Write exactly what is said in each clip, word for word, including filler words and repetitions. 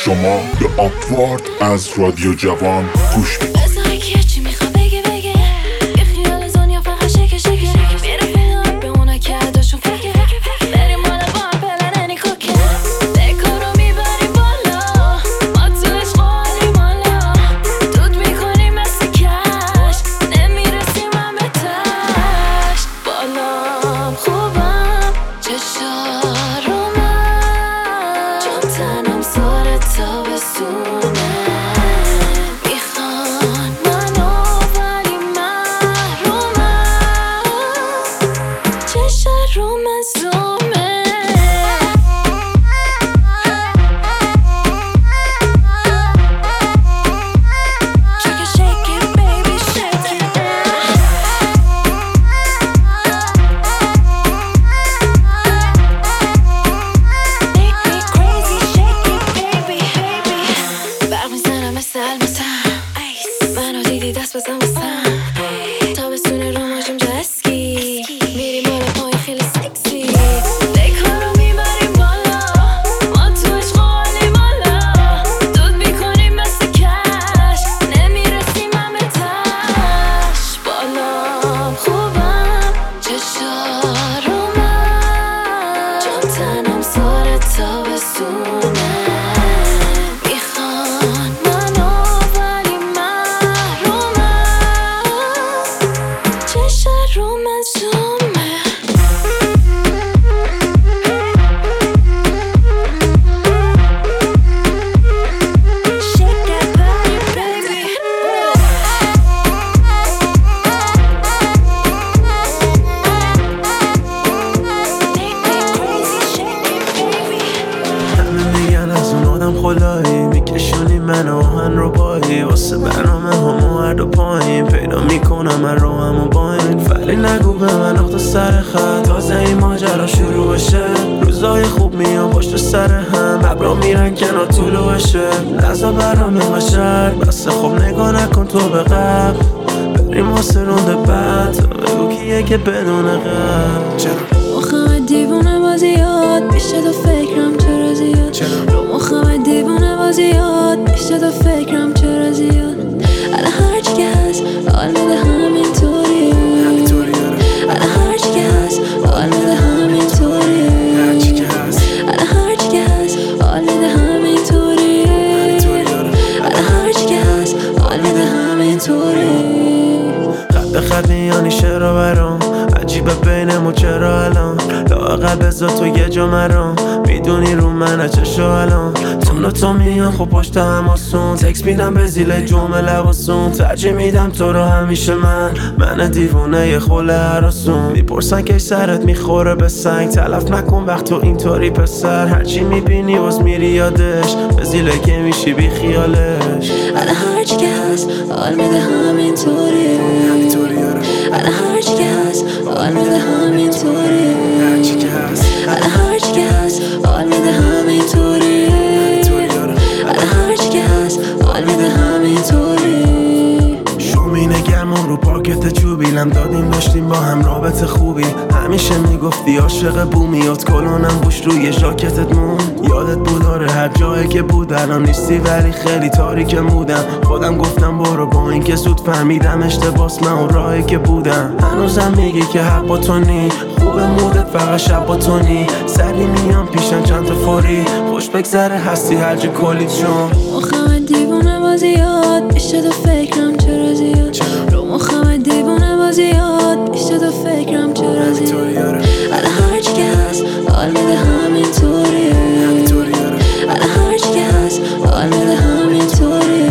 شما به آپوارد از رادیو جوان گوش میدید. میکشونی من آهن رو بایی واسه برنامه همو هر دو پایین پیدا میکنم من رو همو باین ولی نگو به من اخت سر خط تازه این ماجرا شروع بشه روزای خوب میان پشت سر هم ابرا میرن کنار طولو بشه نزا برام بشر بسه خوب نگاه نکن تو به قبل بریم واسه رونده بعد بگو کیه که بدون قبل چرا مخم دیوونه بازیات میشه تو فکرم چرا زیاد رو مخم دیوونه بازیات میشه تو فکرم چرا زیاد الان هرچی که هست حال میده همینطوری الان هرچی که هست حال میده همینطوری الان هرچی که هست حال میده همینطوری الان هرچی که هست حال میده همینطوری خط به خط میانی شعرها برام عجیبه بینمو چرا الان لااقل بذار تو یه جا مرام میدونی رو منه چشو الان تون و تو میان خب پشت هم آسون تکس میدم به زیل جمعه لباسون ترجیح میدم تو رو همیشه من من دیوونه یه خوله هراسون میپرسن که سرت میخوره به سنگ تلف نکن وقت تو اینطوری پسر هرچی میبینی باز میری یادش به زیله که میشی بی خیالش الان هرچی که هست حال میده همینطوری الان هرچی که هست حال میده همینطوری هرچی که هست الان هرچی که هست حال میده همینطوری الان هرچی که هست حال میده همینطوری شومینه گرمم رو پاکت چوبیلم دادیم داشتیم با هم رابطه خوبی همیشه میگفتی عاشق بومیات کلونم بوش روی ژاکتت مون یادت بود آره هر جایی که بود الان نیستی ولی خیلی تاریک مودم خودم گفتم برو با این که زود فهمیدم اشتباس من اون راهی که بودم هنوزم میگی که حق با تو نی خوب مودت فقط شب با تو نی سری میام پیشم چند تا فوری خوش بگذره هستی هر جا کلی چون مخم دیوونه بازیات میشه تو فکرم چرا زیاد رو مخم دیوونه بازیات میشه تو فکرم چرا زیاد الان هرچی که هست حال میده همینطوری الان هرچی که هست حال میده همینطوری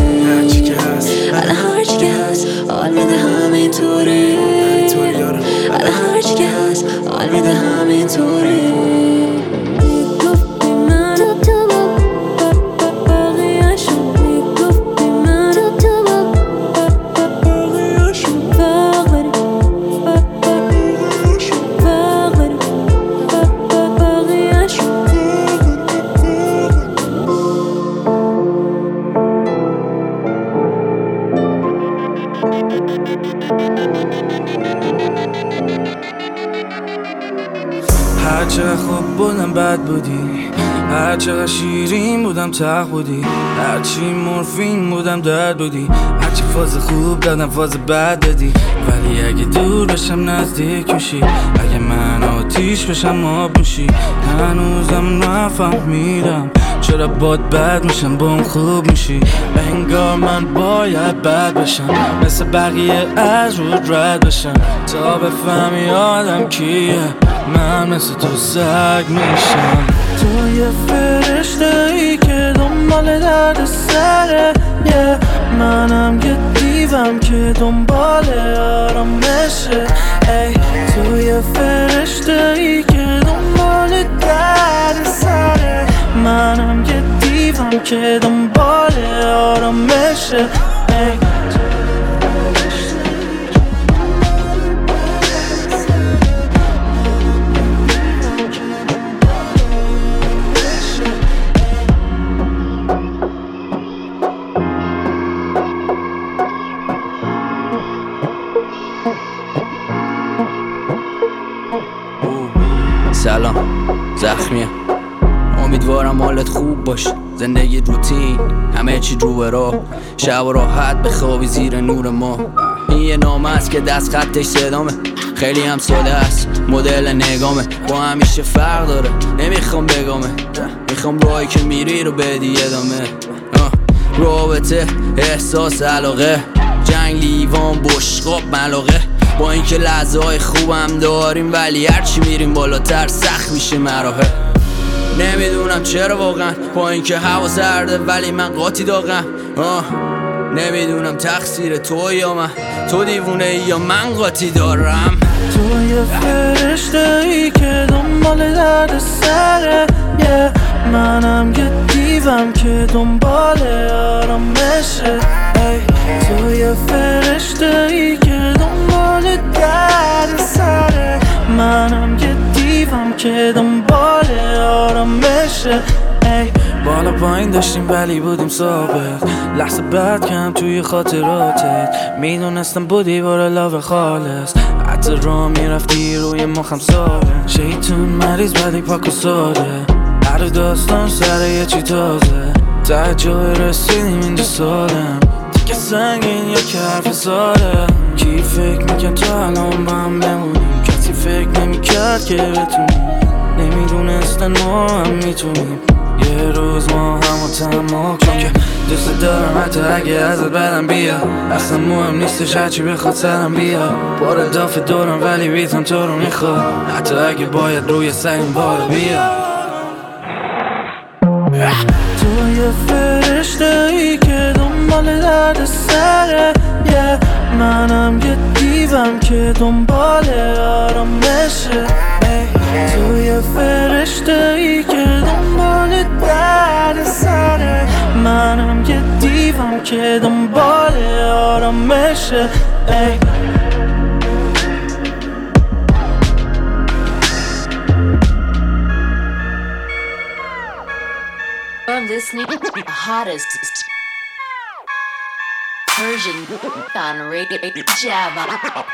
الان هرچی که هست حال میده همینطوری الان هرچی که هست حال میده همینطوری هرچه خوب بودم بد بودی هر چقدر شیرین بودم تق بودی، هرچی مورفین بودم درد بودی، هرچی فاز خوب دادم فاز بد دادی. ولی اگه دور بشم نزدیک میشی، اگه من آتیش بشم آب میشی. هنوزم نفهمیدم چرا باد بد میشم با اون خوب میشی. انگار من باید بد بشم مثل بقیه از رود رد بشم تا بفهمی آدم کیه. من مثل تو سگ میشم. تو یه فرشته ای که دنبال درد سره، yeah. منم یه دیوم که دنبال آرامشه. ای تو یه فرشته ای که دنبال درد سره، منم یه دیوم که دنبال آرامشه. ای سلام، زخمیه. امیدوارم حالت خوب باش. زندگی روتین، همه چی رو به راه. شب و راحت بخوابی زیر نور ما. این یه نامه است که دست خطش صدامه، خیلی هم ساده است مدل نگامه. با همیشه فرق داره، نمیخوام بگامه، میخوام راهی که میری رو بدی ادامه. رابطه، احساس، علاقه، جنگ، لیوان، بشقاب، ملاقه. با اینکه لحظه های خوبم داریم ولی هرچی میریم بالاتر سخت میشه مراحل. نمیدونم چرا واقعا، با اینکه هوا سرده ولی من قاطی داغم. آه نمیدونم تقصیر تو یا من، تو دیوونه ای یا من قاطی دارم. تو یه فرشته ای که دنبال درد سره، yeah. منم یه دیوم که دنبال آرامشه. ای تو یه فرشته ای که دنبال درد سره، منم یه دیوم که دنبال آرامشه. ای بالا پایین داشتیم ولی بودیم ثابت، لحظه بعد کم توی خاطراتت. میدونستم بودی بار لاو خالص، حتی را میرفتی روی مخم ساده. شیطون مریض ولی پاک و ساده، هر داستان سر یه چی تازه. ته جای رسیدیم اینجا سالم، دیگه سنگین یا که حرف ساده. کی فکر میکرد تو الان با هم بمونیم، کسی فکر نمیکرد که بتونیم. نمیدونستن ما هم میتونیم یه روز ما همو تمام. چون که دوست دارم حتی اگه ازت بدم بیا، اصلا مهم نیستش هرچی بخواد سرم بیا. بار دافه دورم ولی بیتم تو رو میخواد، حتی اگه باید روی سرم بالا بیا. تو یه فرشته ای که دنبال درد سره، yeah. منم یه دیوم که دنبال آرامشه. ای تو یه فرشته ای که دنبال درد سره، منم یه دیوم که دنبال آرامشه. ای I'm listening to the hottest Persian on Radio Java.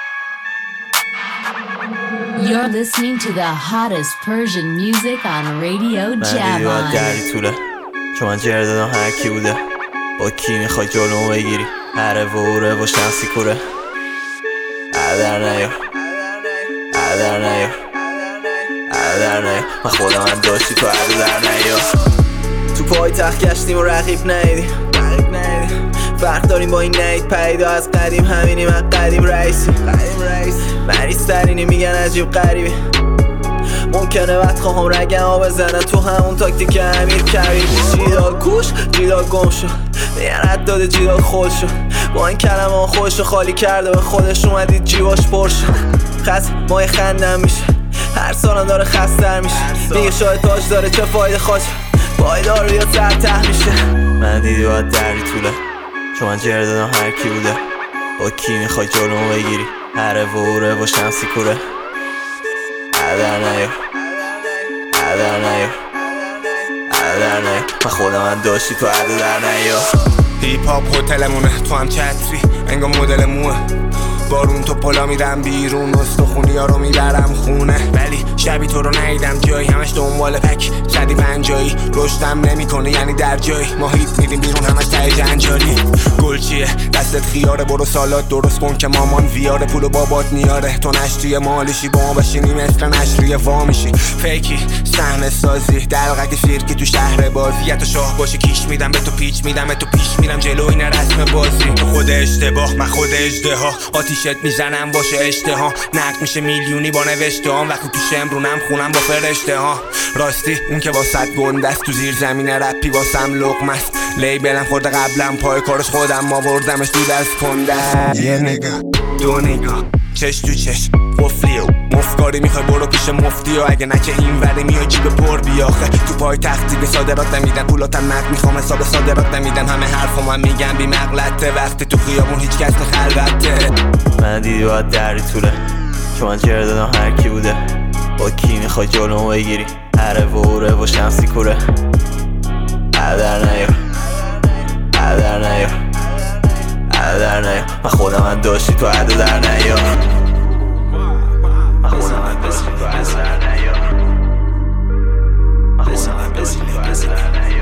You're listening to the hottest Persian music on Radio Java. من دری طوله چون من جر دادم هر کی بوده، با کی میخوای جلومو بگیری، هره و اوره و شمسی کوره. عدر نیا عدر نیا عدر نیا، من خودم هم داشتی تو عدر نیا. تو پای تخت گشتیم و رقیب ندیدیم، فرق داریم با این نید پیدا از قدیم. همینی من قدیم رئیسی، مریض ترینی میگن عجیب غریبی. ممکنه وقت خواهم رگم ها بزنن تو همون تاکتیک امیر کبیر. جیدال کوش جیدال گم شد، میگن رد داده جیدال خود شد. با این کلمه ها خودشو خالی کرده به خودش اومدید جیواش پر شد. خست مای خندم میشه، هر سالم داره خستر میشه. میگه شاید تاج داره چه فایده خواست، پایدار یا سر ته میشه. من دیدی باید دری طوله چون من جر دادم هر کی بوده، با کی میخوای جلومو بگیری، هره و اوره و شمسی کوره. عدر نیا عدر نیا عدر نیا، من خودم هم داشتی تو عدر نیا. هیپ هاپ هتلمونه، تو هم چتری انگار مدل موه. بارون تو پلا میرم بیرون، استخونی ها رو میبرم خونه، ولی شبی تو رو ندیدم جایی، همش دنبال پک زدی پنجایی، رشدم نمیکنه یعنی در جایی، ما هیت میدیم بیرون همش ته جنجالی. گل چیه دستت خیاره، برو سالات درست کن که مامان ویاره، پولو بابات میاره، تو نشتی مالشی با ما بشینی مثل نشریه وا میشی، فیکی صحنه سازی دلقک سیرکی تو شهر بازی، تو شاه باشه کیش میدم به تو پیچ میدم به تو پیش میرم جلو، این رسم بازی، تو خود اشتباه من خود اژدها، آتیشت میزنم باشه اشتها، نقد میشه میلیونی با نوشته ها، وقتی تو شمرونم خونم با فرشته ها، راستی اون که واسط گندست، تو زیر زمین رپی واسم لقمست، لیبلم خورده قبلم پای کارش خودم آوردمش تو دست کنده، یه نگاه دو نگاه چش تو چش قفلی و مفکاری میخوای برو پیش مفتی و اگه نه که این وری میای جیب پر بیاخه، تو پای تختی به صادرات نمیدن، پولاتم نقد میخوام حساب صادرات نمیدن، همه حرفم هم میگم بی مغلطه، وقتی تو خیابون هیچ کس خلوته، من دیدی باید دری طوله، چون من جر دادم هر کی بوده، با کی میخوای جلومو بگیری، هره و اوره و شمسی کوره، عدر نیا عدر نیا عدر نیا، من خودم من داشتی تو عدو در نیا، من خودم من داشتی تو عدو در نیا، من خودم من داشتی تو عدو در نیا،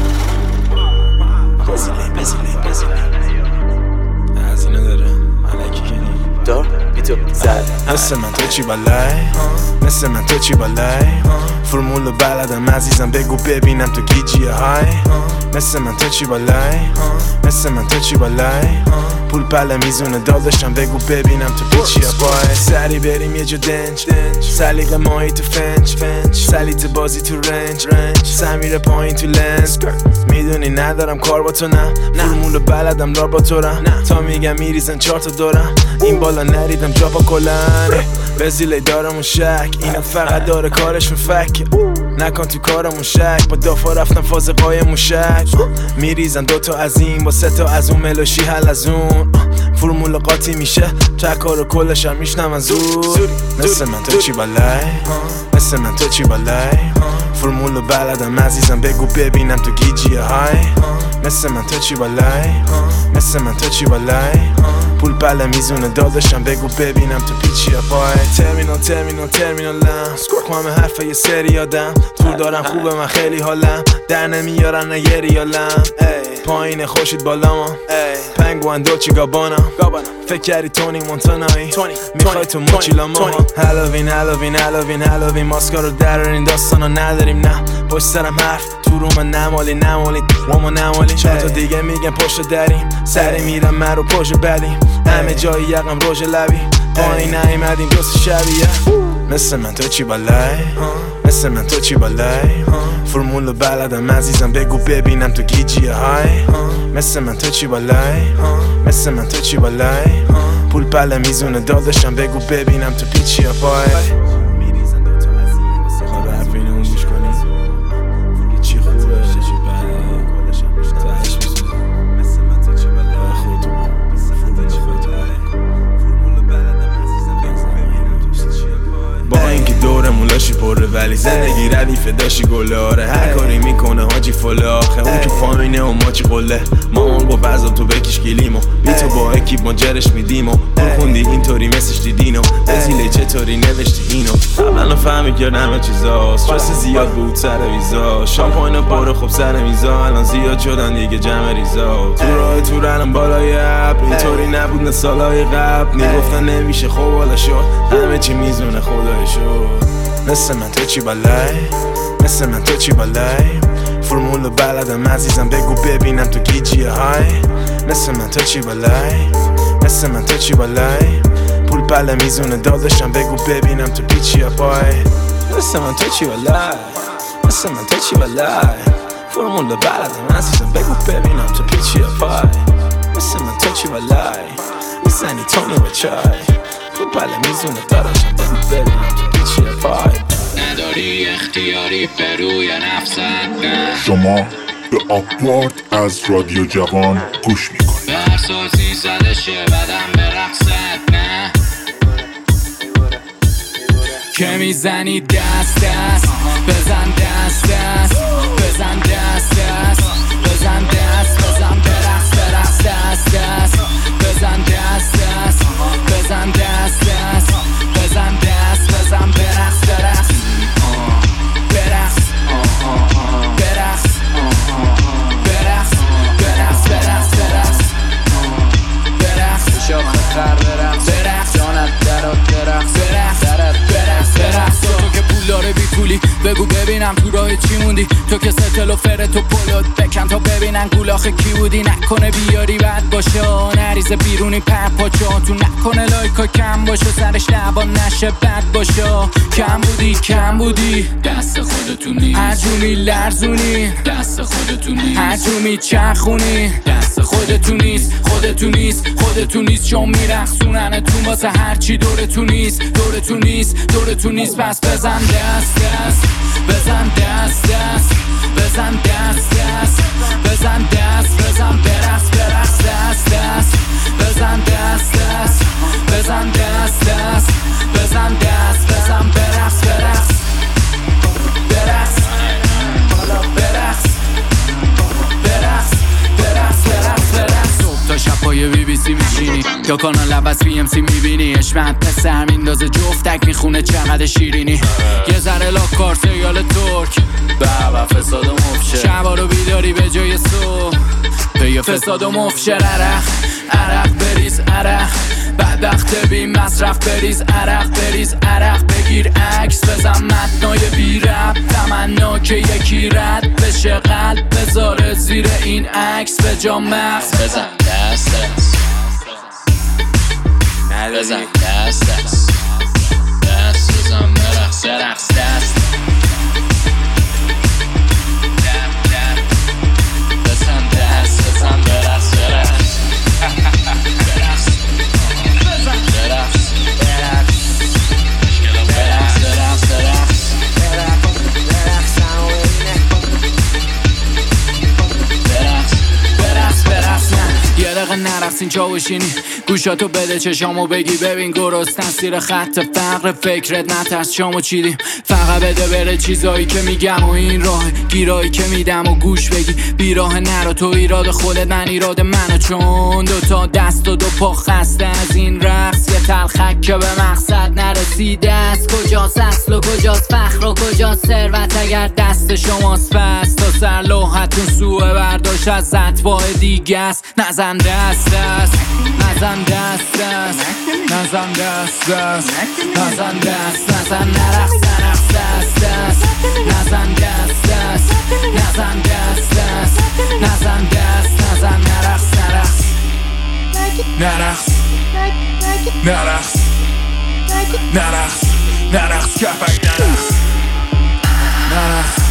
هزینه داره علکی کنی دار بیتو زد، مثل من تو چی بالای، مثل من تو چی بالای، فرمولو بلدم عزیزم بگو ببینم تو گیجیه های، مثل من تو چی بالای، مثل من تو چی بالای، پول پله میزونه داداشم بگو ببینم تو پیچیه بای، سری بریم یه جا دنج سلیقه ماهی تو فنج سلیت بازی تو رنج سمیر پایین تو لنز، میدونی ندارم کار با تو نه، فرمولو بلدم لار با تو رم، تا میگم میریزن چار تا دورم، این بالا نریدم جا با کلن، بزیلی دارمون شک اینا فقط داره کارشون فکه، نکن تو کارمون شک، با دافا رفتم فاز قایم موشک، میریزن دوتا از این با سه تا از اون ملوشی حل از اون، فرمول قاطی میشه تکار و کلش هم میشنم زود، مثل من تو چی بالای، مثل من تو چی بالای، فرمولو بلدم عزیزم بگو ببینم تو گیجیه های، مثل من تو چی بالای، مثل من تو چی بالای، پول پله میزونه داداشم بگو ببینم تو پیچیه پای، ترمینال ترمینال ترمینالم سکورک همه حرفه یه سری آدم، طول دارم خوبه من خیلی حالم، در نمیارن نه یه ریالم، پایین خوشید بالام، پنگوان دولچی گابانم، فکر کردی تونی مونتانایی، میخوای تو موچی لاما، هالوین هالوین هالوین هالوین ماسکا رو درارین داستانو نداریم نه، پشت سرم حرف تو رو من نمالی نمالی وامو نمالی، چند تا دیگه میگن پشت دریم، سری میرم من رو پشت بدیم، همه جایی یقم روژ لبی، پایین نیمدیم دوست شبیه، مثل من تو چی بالای، مثل من تو چی بالای، فرمولو بلدم عزیزم بگو ببینم تو گیجیه های، مثل من تو چی بالای، مثل من تو چی بالای، پول پله میزونه داداشم بگو ببینم تو پیچیه پای، میریزن دوتا از این واسه خدا حرف اینو گوش کنی، چی خوبه چی بده کلشم تهش میسوزه، مثل من تو چی بالای، خودتو مثل من تو چی بالای، فرمولو بلدم عزیزم بگو ببینم تو چیه پای، با اینکه دورمون لاشی پره ولی زندگی ردیف داشی گله، آره هر کاری میکنه حاجی فله، آخه اون تو پایینه و ما چی قله، مامان گفت بزم تو بکش گلیمو، بی تو با اکیب ما جرش میدیمو، اون خوندی اینطوری مسش دیدینو، بزیله چطوری نوشتی اینو، قبلا فهمی کرد همه چیزا، استرس زیاد بود سر ویزا، شامپاین پاره خب سر میزا، الان زیاد شدن دیگه جمع ریزا، تو راه تو رنم بالای اپ، اینطوری نبود نه سالای قبل، میگفتن نمیشه خب حالا شد، همه چی میزونه خدای شد، مثل من تو چی بالای، مثل من تو چی بالای، فرمولو بلدم عزیزم بگو ببینم تو گیجیه های، مثل من تو چی بالای، مثل من تو چی بالای، پول پله میزونه داداشم بگو ببینم تو پیچیه پای، مثل من تو چی بالای، مثل من تو چی بالای، فرمولو بلدم عزیزم بگو ببینم تو پیچیه پای، مثل من تو چی بالای، میزنی تونی و چای، پول پله میزونه داداشم بگو ببینم تو پیچیه پای، نداری اختیاری به روی نفست نه، شما به آپوارد از رادیو جوان گوش میکنید، به هر سازی زده شه بدم به رقصت نه، که میزنی دست دست بزن دست دست بزن دست دست بزن دست بزن برقص برقص دست دست بزن دست دست ببینم تو راه چی موندی، تو که ستل و فرت و پلوت بکن تا ببینن گولاخ کی بودی. نکنه بیاری بد باشه، نریزه بیرونی پر پاچا، تو نکنه لایکا کم باشه، سرش لبان نشه بد باشه. کم بودی کم بودی دست خودتونی، هر جوری لرزونی دست خودتونی، هر جوری چرخونی دست خودتون نیست خودتون نیست خودتون نیست، چون میرخصونن تو واسه هرچی دورتون نیست دورتون نیست دورتون نیست. پس بزن دست دست بزن دست دست بزن دست دست بزن دست بزن برقص برقص دست دست بزن دست دست بزن دست دست بزن دست بزن برقص برقص برقص حالا برقص برقص برقص برقص برقص. صبح تا شب پای بی بی سی میشینی یا کانال عوض بی ام سی میبینی، اشمت پسر میندازه جفتک میخونه چقدر شیرینی. یه ذره لاکار سیال ترک بابا فساد و مفشه، شبا رو بیداری به جای صبح به فساد و مفشه. عرق عرق بریز عرق بدبخت بی مصرف بریز عرق بریز عرق بگیر عکس بزن متنای بی رب تمنا که یکی رد بشه قلب بذاره زیر این عکس به جا مغز. بزن دست دست بزن دست دست دست بزن برقص برقص دست بزن دست بزن برقص برقص برقص بزن برقص برقص برقص برقص برقص برقص برقص نه یه دقیقه نرقصین جا بشینی، گوشاتو بده چشامو بگی ببین گرستن سیر خط فقر فکرت نترس شامو چیدیم. فقط بده بره چیزایی که میگم و این راه گیرایی که میدم و گوش بگی بیراه نرو، تو ایراد خودت من ایراد منو، چون دوتا دست و دو پا خسته از این رقص. یه تلخک که به مقصد نرسیده است، کجاست اصل و کجاست فخر و کجاست ثروت اگر دست شماست. پس تا سر لوحتون سوء برداشت از اتباع دیگه است. نزن دست دست نزن دست دست نزن دست دست نزن دست نزن نرقص نرقص دست دست نزن دست دست نزن دست دست نزن دست نزن نرقص نرقص نرقص نرقص نرقص نرقص کفک نرقص نرقص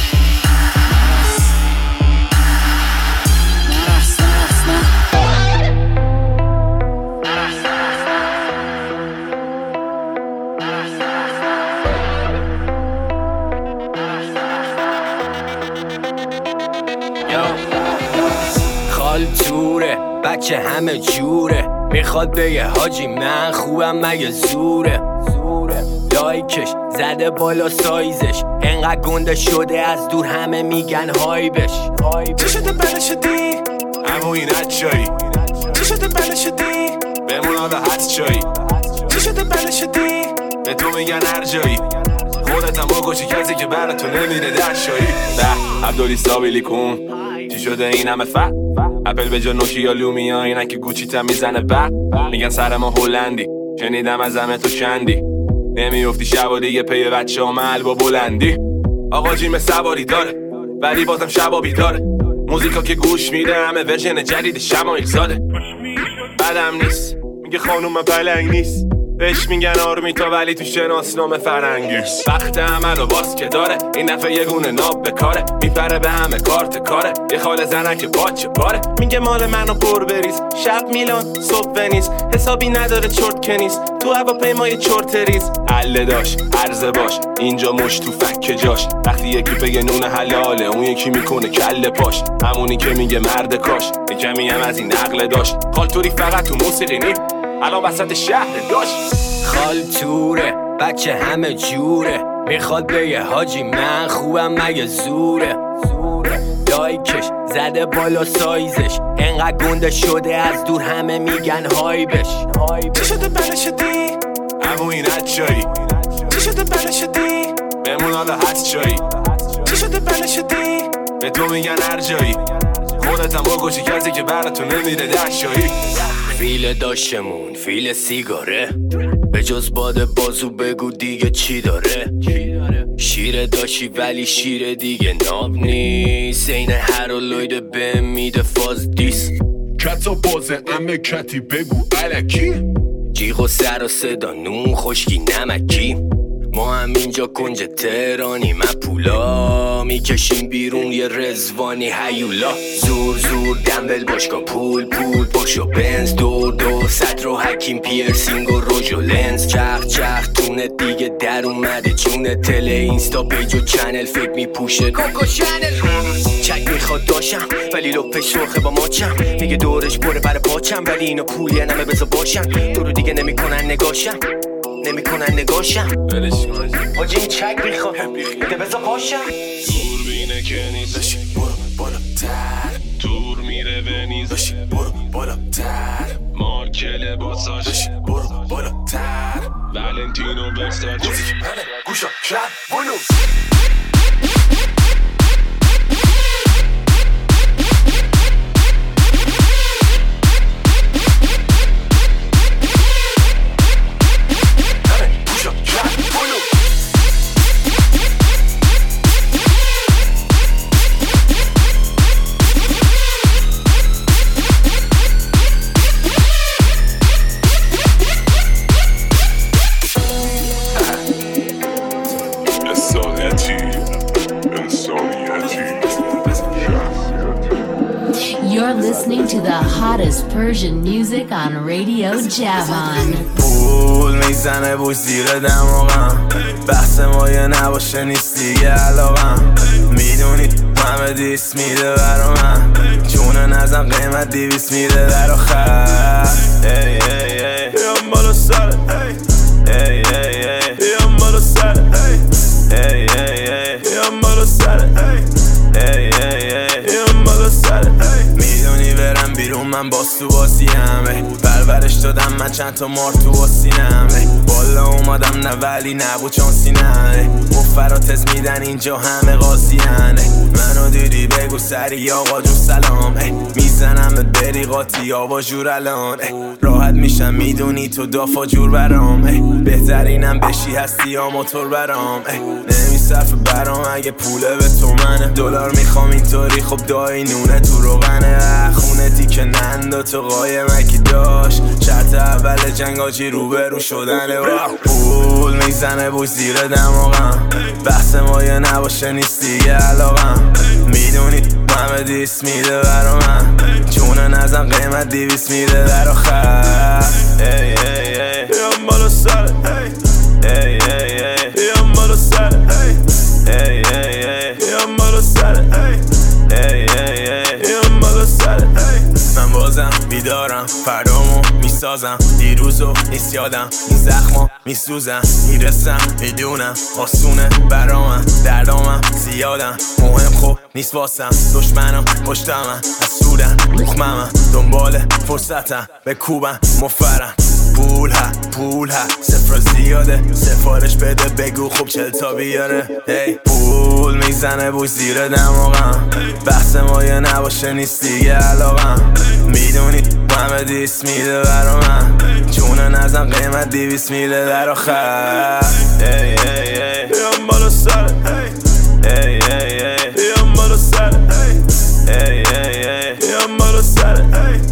خالتوره بچه همه جوره، میخواد بگه حاجی من خوبم مگه زوره زوره لایکش زده بالا سایزش انقدر گنده شده از دور همه میگن های بش. چه شده بله شدی؟ اما این حد چایی؟ چه شده بله شدی؟ بمون حالا حد چایی؟ چه شده بله شدی؟ به تو میگن هر جایی خودت هم بکشی کسی که برای تو نمیره در شایی. به عبدالی سابیلی کن چی شده این همه فقر؟ اپل به جا نوکی یا لومیا اینن که گوچی تا میزنه بق. میگن سر ما هلندی شنیدم از همه تو چندی، نمیافتی شب و دیگه پی بچه ها محل با بلندی. آقا جیم سواری داره ولی بازم شبا بیداره، موزیکا که گوش میده همه ورژن جدید شمایل زاده. بدم نیست میگه خانوم پلنگ نیست، بهش میگن آرمیتا ولی تو شناسنامه فرنگی. وقت عمل و باز که داره این دفعه یه گونه ناب بکاره، میپره به همه کارت کاره یه خاله زنه که باچه باره. میگه مال منو پر بریز شب میلان صبح ونیز، حسابی نداره چرت کنیز تو هواپیمای چرت ریز. عله داش عرضه باش اینجا مش تو فک جاش، وقتی یکی بگه نون حلاله اون یکی میکنه کله پاش، همونی که میگه مرد کاش یه کمی هم از این عقل داشت. خالتوری فقط تو موسیقی نی الان وسط شهر داشت. خالتوره بچه همه جوره، میخواد بگه حاجی من خوبم مگه زوره زوره لایکش زده بالا سایزش انقدر گنده شده از دور همه میگن های بش. چه شده بله شدی؟ اما این حد چایی؟ چه شده بله شدی؟ بمون حالا حد چایی؟ چه شده بله شدی؟ به تو میگن هر جایی خودت هم بکشی کسی که براتون نمیره در شایی. فیل داشتمون فیل سیگاره، به جز باد بازو بگو دیگه چی داره. شیر داشی ولی شیر دیگه ناب نیست. این هر و لوید به میده فاز دیس. کتا بازه امه کتی بگو علکی. جیغ و سر و صدا نون خشکی نمکی. ما هم اینجا کنج تهرانی من پولا میکشیم بیرون یه رزوانی هیولا. زور زور دنبل باشگاه پول پول پشت و بنز دور دور صدر و حکیم پیرسینگ و روژ و لنز. چخ چخ تونه دیگه در اومده جونه تله اینستا پیج و چنل فکر میپوشه کوکو چنل. چک میخواد داشم ولی لپش سرخه با ماچم. میگه دورش بره بر پاچم ولی اینو پولی نمه بزا باشم. تو رو دیگه نمیکنن نگاشم نمیکنن نگاشم. حاجی این چک میخواد ده بزا پاشم. دور بینه که نیست داشی برو بالاتر. دور میره به نیز داشی برو بالاتر. مارکل باساش داشی برو بالاتر. ولنتینو برساچ گوشا شب بلو. You're listening to the hottest Persian music on Radio Javan. پول میزنه بوش زیر دماغم. بحث ما یه نباشه نیست دیگه علاقم. میدونید همه دیس میده برا من. چونه نزم قیمت دیویس میده در آخر. ای ای ای بیام بالا سرت. ای ای ای بیام بالا سرت. ای ای ای بیام بالا سرت. ای ای ای بیام بالا سرت. میدونی برم بیرون من باز تو بازی همه. پرورش دادم من چند تا مار تو واسینمه. بالا اومدم نه ولی نبود چانسی نه. مفراتز میدن اینجا همه قاضیانه. منو دیدی بگو سری آقا جون سلام. میزنم بری قاطی آبا جور الان. راحت میشم میدونی تو دافا جور برام. بهترینم بشی هستی یا موتور برام. نمیصرف برام اگه پوله به تو منه. دلار میخوام اینطوری خب دایی نونه تو روغنه. خونه دیگه نندا تو قایمکی داشت. شرط اول جنگ آجی روبرو شدنه. پول میزنه بوش زیر دماغم. بحث ما یه نباشه نیست دیگه علاقم. میدونید همه دیس میده برا من. چونه نزم قیمت دیویس میده در آخر. ای ای ای بیام بالا سرت. ای ای ای بیام بالا سرت. ای ای ای بیام بالا سرت. ای ای ای بیام بالا سرت. من بازم بیدارم فردامو میسازم. دیروزو نیست یادم این زخما میسوزم. میرسم میدونم آسونه برامم. دردامم زیادم مهم خوب نیست واسم. دشمنم پشتمم حسودن مخممم. دنبال فرصتم به کوبم مفرم. پول ها پول ها صفر زیاده. سفارش بده بگو خوب چل تا بیاره. hey. پول میزنه بوش زیر دماغم. بحث ما یه نباشه نیست دیگه علاقم. میدونید همه دیس میده برا من. چونه نزم قیمت دیویس میده در آخر. ای ای ای بیام بالا سرت. ای ای ای بیام بالا سرت. ای ای ای بیام بالا سرت.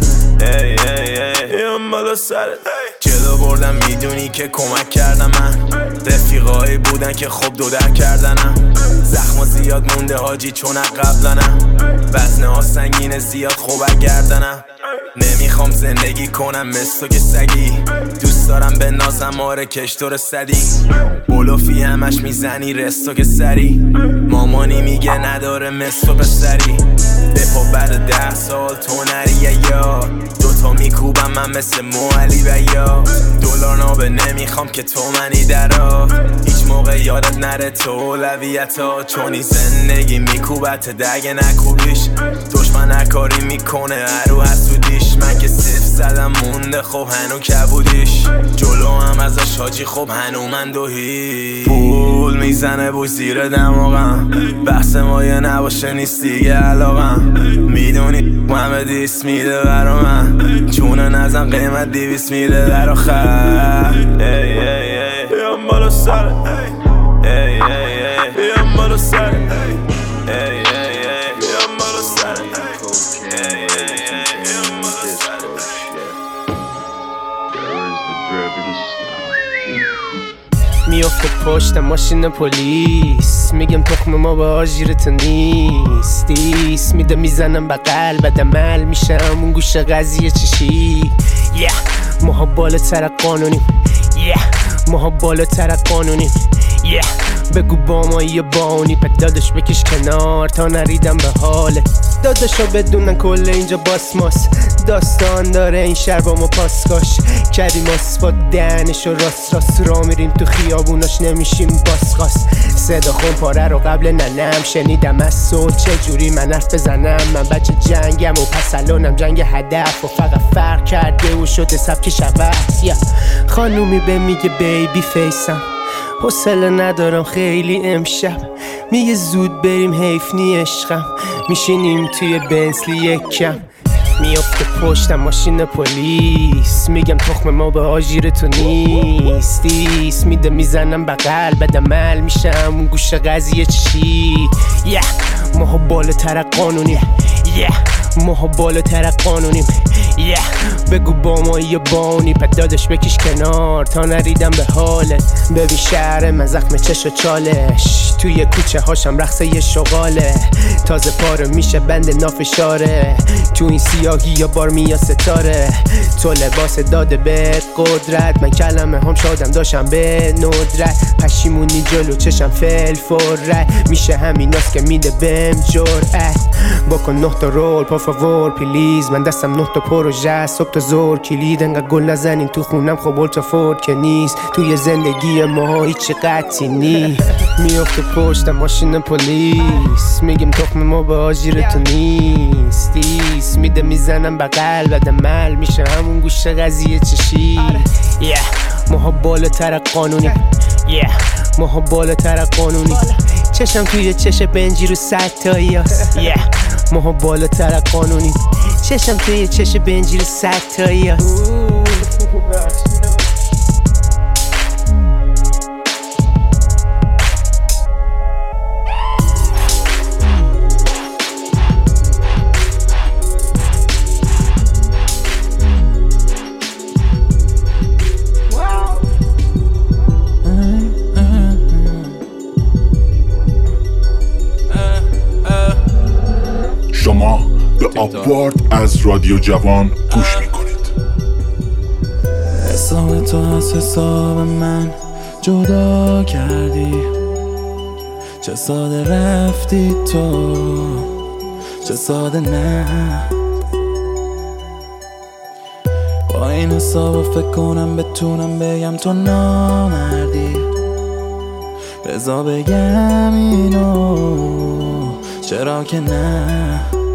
ای ای ای بیام بالا سرت. جلو بردم میدونی که کمک کردم من. رفیقایی بودن که خوب دو در کردنم. زخما زیاد مونده حاجی چون قبلنم. وزنه ها سنگینه زیاد خوب گردنم. نمیخوام زندگی کنم مثل تو که سگی. دوست دارم به نازم آره کشتور صدی. بلوفی همش میزنی رستو که سری. مامانی میگه نداره مثل تو پسری. بپا بعد ده سال تو نریه یا دوتا میکوبم من مثل موعلی و یا دلار نابه. نمیخوام که تو منی درا. هیچ موقع یادت نره تو اولویت ها. چونی زندگی میکوبت دگه نکوبیش. دشمن هرکاری میکنه هرو حسودیش. من که صف زدم مونده خب هنو کبودیش. جلو هم ازش حاجی خب هنو من دوهی. پول میزنه بوش زیر دماغم. بحث ما یه نباشه نیست دیگه علاقم. میدونی همه دیس میده برا من. چونه نزم قیمت دیویس میده در آخر. ای ای ای بیام بالا سرت. ای ای ای میافته پشت ماشین پلیس، میگم تخم ما با آژیرت نیست. دیس میده میزنم بغل بعد عمل میشم اون گوشه قضیه چشی. yeah. ماها بالاتر قانونیم yeah. ماها بالاتر قانونیم yeah. بگو با ما یه بانی پد دادش بکش کنار تا نریدم به حاله. داداشا بدونن کل اینجا باسماس، داستان داره این شهر با ما پاسکاش. کردیم آسفاد دهنش و راست راست را میریم تو خیابوناش نمیشیم باسخاس. صدا خون پاره رو قبل ننم شنیدم از صلح چجوری من حرف بزنم. من بچه جنگم و پس الانم جنگ هدف و فقط فرق کرده و شده سبکش عوض. yeah. خانومی به میگه بیبی فیسم، حوصله ندارم خیلی امشب. میگه زود بریم حیف نی عشقم، میشینیم توی بنسلی یک کم. میافته پشتم ماشین پلیس، میگم تخم ما به آژیر تو نیست. دیس میده میزنم بغل بعد عمل میشم اون گوشه قضیه چی. yeah. ماها بالاتر قانونیم yeah. ماها بالاتر قانونیم yeah. بگو با ما یه بانی پد دادش بکش کنار تا نریدم به حالت. ببین شهر من زخم چش و چالش، توی کوچه هاشم رقصه یه شغاله. تازه پاره میشه بند نافشاره، تو این سیاهی یا بار میا ستاره. تو لباس داده بهت قدرت، من کلمه هم شادم داشتم به ندرت. پشیمونی جلو چشم فل فرت، میشه همیناست که میده بهم جرأت. بکن نه تا رول پا فاور پلیز، من دستم نه تا پروژه صبح تا زور. کلید انقدر گل نزنین تو خونم خب اولترا فورد که نیست. توی زندگی ما هیچ قطعی نی. میافته پشت ماشین پلیس، میگم تخم ما به آژیر تو نیست. دیس میده میزنم بغل بعد عمل میشه همون گوشه قضیه چشی. yeah. ماها بالاتر قانونیم yeah. ماها بالاتر قانونیم. چشم توی چش بنجی رو صد تایی هست yeah. ماها بالاتر قانونیم. چشم توی چش بنجی رو صد تایی هست. شما به آپوارد از رادیو جوان گوش میکنید. حساب تو از حساب من جدا کردی، چه ساده رفتی تو چه ساده نه. با این حساب فکر کنم بتونم بگم تو نامردی. بذار بگم اینو چرا که نه.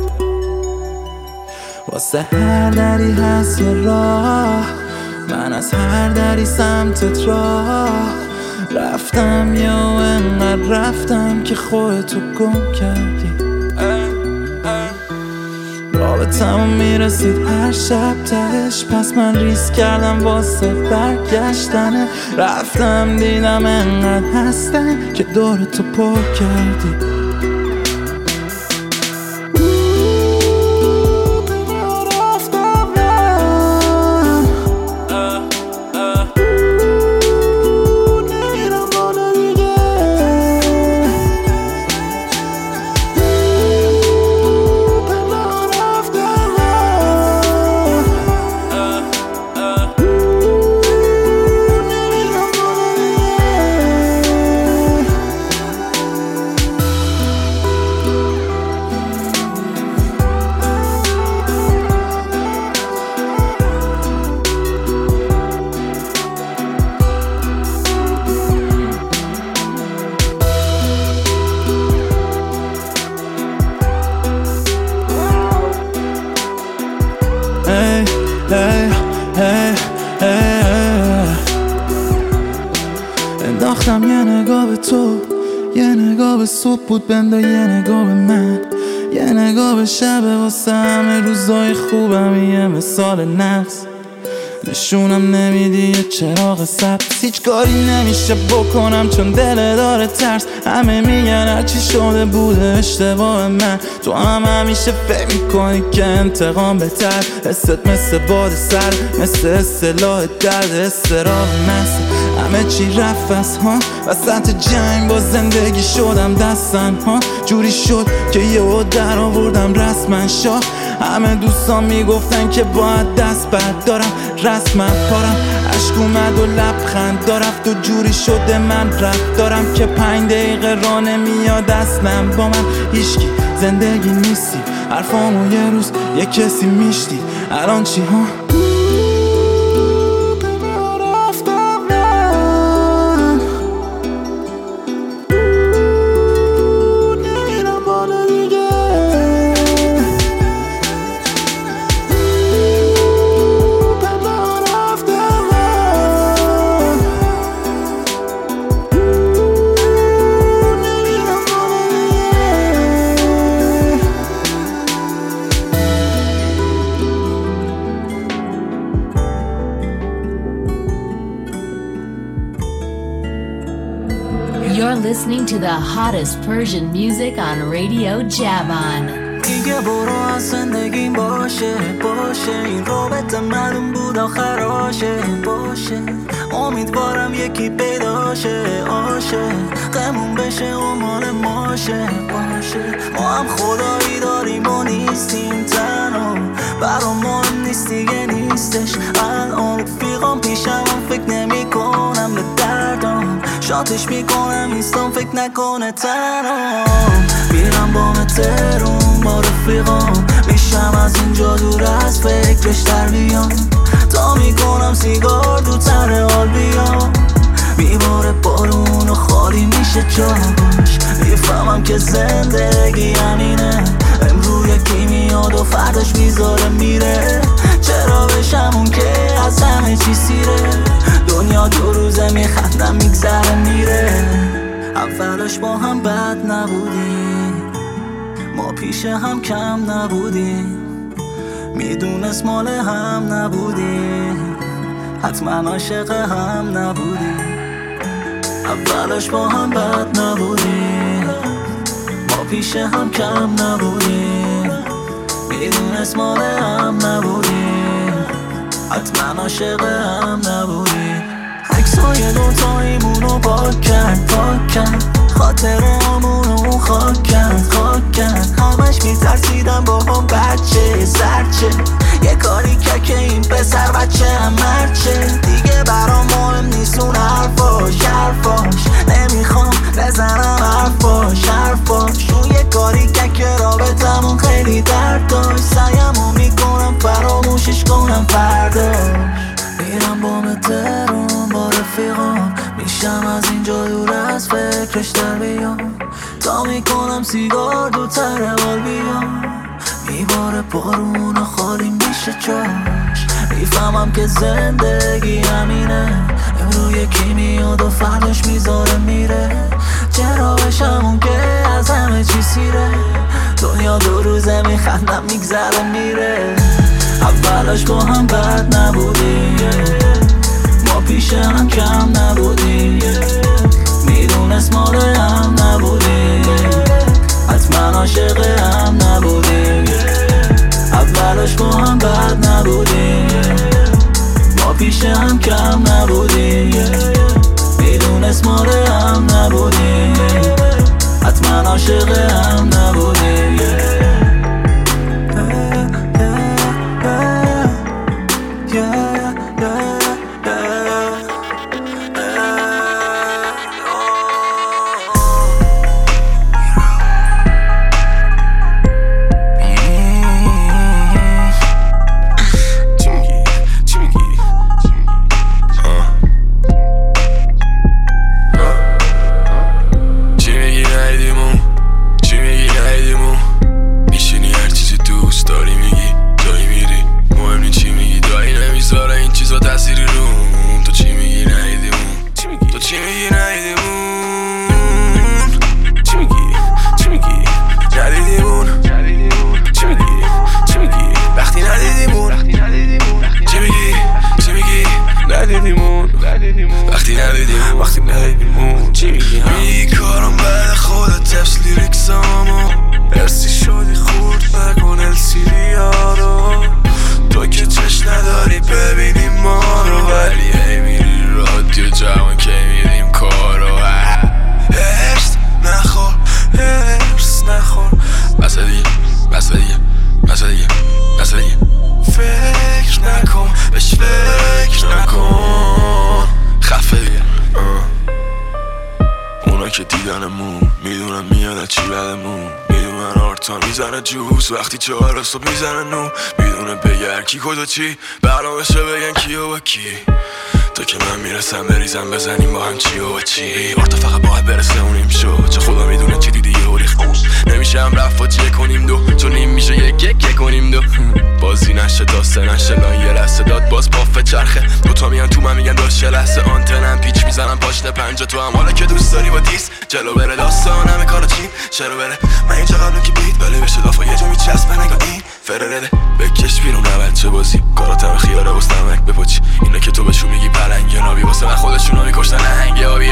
واسه هر دری هست یه راه، من از هر دری سمتت راه رفتم. یا انقدر رفتم که خودتو گم کردی. رابطمون میرسید هر شب تهش، پس من ریسک کردم واسه برگشتنه. رفتم دیدم انقدر هستن که دورتو پر کردی. انداختم یه نگاه به تو، یه نگاه به صبح بود بنده، یه نگاه به من، یه نگاه به شب واسه همه روزای خوبم. یه مثال نفس نشونم نمیدی یه چراغ سبز. هیچ کاری نمیشه بکنم چون دل داره ترس. همه میگن هرچی شده بوده اشتباه من. تو هم همیشه فکر میکنی که انتقام بهتر. حست مثل باد سر، مثل اصطلاح درد استراب مثل همه چی رفت از ها وسط جنگ با زندگی شدم دستن ها جوری شد که یهو در آوردم رسما شاه همه دوستان میگفتن که باید دست بردارم رسما پارم عشق اومد و لبخند دارفت و جوری شده من رفت دارم که پنج دقیقه راه نمیاد اصلا با من هیچکی زندگی نیستی حرفامو یه روز یه کسی میشتی الان چی ها You're listening to the hottest Persian music on Radio Javan. دیگه برو از زندگیم باشه باشه این رابطه معلوم بود آخراشه باشه امیدوارم یکی پیداشه آشه قمون بشه و مال ماشه باشه ما هم خدایی داریم و نیستیم تنها برام مهم نیست دیگه نیستش الان رفیقام پیشم فکر نمی کنم به دردم شاتش میکنم ایستان فکر نکنه تنها میرم با مترون با رفیقام میشم از اینجا دور از فکرش در بیام تا میکنم سیگار دو تر حال بیام میباره بارون و خالی میشه جاش میفهمم که زندگی همینه امروز یکی میاد و فرداش میذاره میره چرا بشم اون که از همه چی سیره دنیا دو روزه میخندم میگذره میره اولش با هم بد نبودیم ما پیش هم کم نبودیم میدونست مال هم نبودیم حتما عاشق هم نبودیم اولش با هم بد نبودیم ما پیش هم کم نبودیم میدونست مال هم نبودیم حتما عاشق هم نبودیم عکسای دوتاییمونو پاک کرد پاک کرد خاطرامونو خاک کرد خاک کرد همش میترسیدم با هم بچه سرچه یه کاری که که این پسر بچه هم مرچه دیگه برام مهم نیست اون حرفاش حرفاش نمیخوام بزنم حرفاش حرفاش اون یه کاری که که رابطمون خیلی درد داشت سعیمو میکنم فراموشش کنم فرداش میرم با مترون با رفیقام میشم از اینجا دور از فکرش در بیام تا میکنم سیگار دو تر حال بیام میباره بارون و خالی میشه جاش میفهمم که زندگی همینه امرو یکی میاد و فرداش میذاره میره چرا بشم اون که از همه چی سیره دنیا دو روزه میخندم میگذره میره اولش با هم بد نبودیم ما پیش هم کم نبودیم میدونست مال هم نبودیم حتما عاشق هم نبودیم اولش با هم بد نبودیم ما پیش هم کم نبودیم میدونست مال هم نبودیم حتما عاشق هم نبودیم نداری ببینی ما رو ولی هی میری رادیو جوان که که دیدنمون، میدونم میاد از چی بدمون، میدونن آرتا میزنه جوز وقتی چهار صبح میزنه نو، میدونه بگر کی کجا چی برنامه‌شه بگن کی و کی، تا که من میرسم بریزم بزنیم با هم چی و چی. آرتا فقط باید برسه اونیم شو، چه خدا میدونه چی دیدی یه ریخ نمیشه هم رفت و چیه کنیم دو، چون نیم میشه یک یک یک کنیم دو، بازی نشه داسته نشه لان یه لحظه داد باز پافه چرخه، دوتا میان تو من میگن داشت یه لحظه آنتنم پیچ میزنم پاشنه پنجا تو هم حالا که دوست داری با دیس جلو بره داستان همه کارا چی چرا بره من اینجا قبلم که بیت بله بشه دافا یه جا میچسبه نگاه این فررده بکش بیرون اول چه بازی کاراتم خیاره بستمک بپاچی اینا که تو بهشون میگی پلنگ یا نابی واسه من خودشون رو میکشتن هنگ آبیه.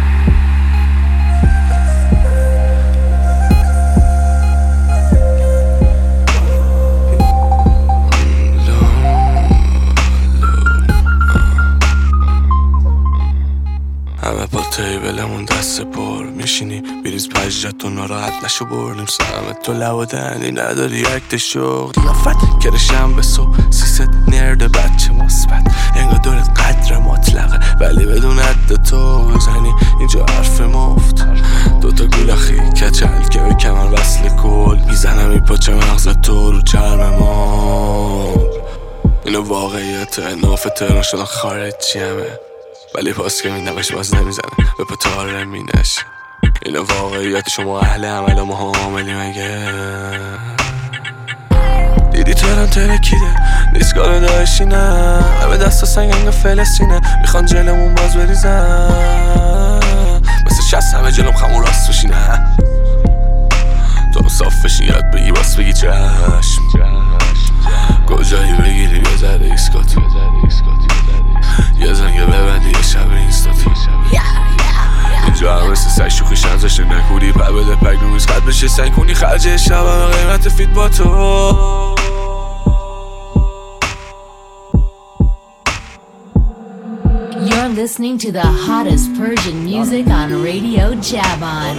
همه با تیبلمون دست پر میشینی بیریز پجت و ناراحت نشو بردیم سلامت تو لب و دندی نداری اکت شغل قیافت کرشم به صبح سیست نرد بچه مثبت انگار دورت قدر مطلقه ولی بدون عد تو بزنی اینجا حرف مفت دوتا گولخی کچل که به کمر وصل کل میزنم این پاچه مغز تو رو چرم ما اینو واقعیت ناف تهران شدن خارجی همه ولی پاس که میدمش باز نمیزنه به پتاره مینش اینو واقعیت شما اهل عمل و ما عاملی مگه دیدی تهران ترکیده نیست کار داشتی نه همه دست و سنگنگ فلسطینه میخوان جلمون باز بریزن مثل شست همه جلوم خمون راست بشینه تو صاف بشی یاد بگی باز بگی چشم کجایی بگیری یه ذره ایسکات یه زنگه ببندی یه شب اینستاتی اینجا هم مثل سگ شوخی شنزشت نکونی پر بده پک نمیز قد بشه سنگ کنی خرجه شب همه قیمت فیت با تو. You're listening to the hottest Persian music on Radio Javan.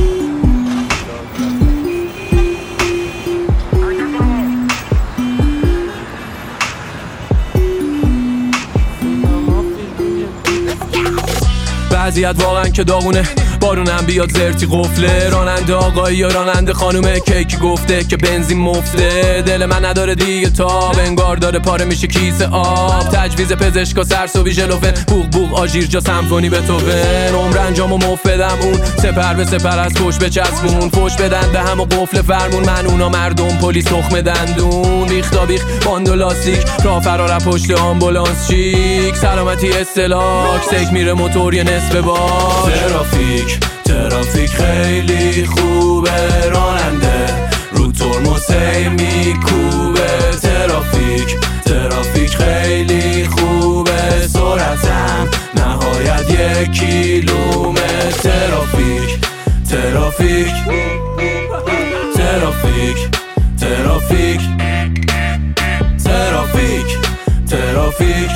وضعیت واقعا که داغونه بارونم بیاد زرتی قفله راننده آقایی یا راننده خانومه کیکی گفته که بنزین مفته دل من نداره دیگه تاب انگار داره پاره میشه کیسه آب تجویز پزشکا سرسوبی ژلوفن بوق بوق آژیر جا سمفونی بتوون عمر انجامو مفدم اون سپر به سپر از پشت بچسبون فوش بدن به هم و قفل فرمون من اونا مردم پلیس تخم دندون ریختا بیخ باندو لاستیک راه فرار پشت آمبولانس چیک سلامتی استلاک سیک میره موتور یه نصف بار ترافیک ترافیک خیلی خوبه راننده رو ترمز هی میکوبه ترافیک ترافیک خیلی خوبه سرعتم نهایت یک کیلومتر ترافیک ترافیک ترافیک ترافیک ترافیک ترافیک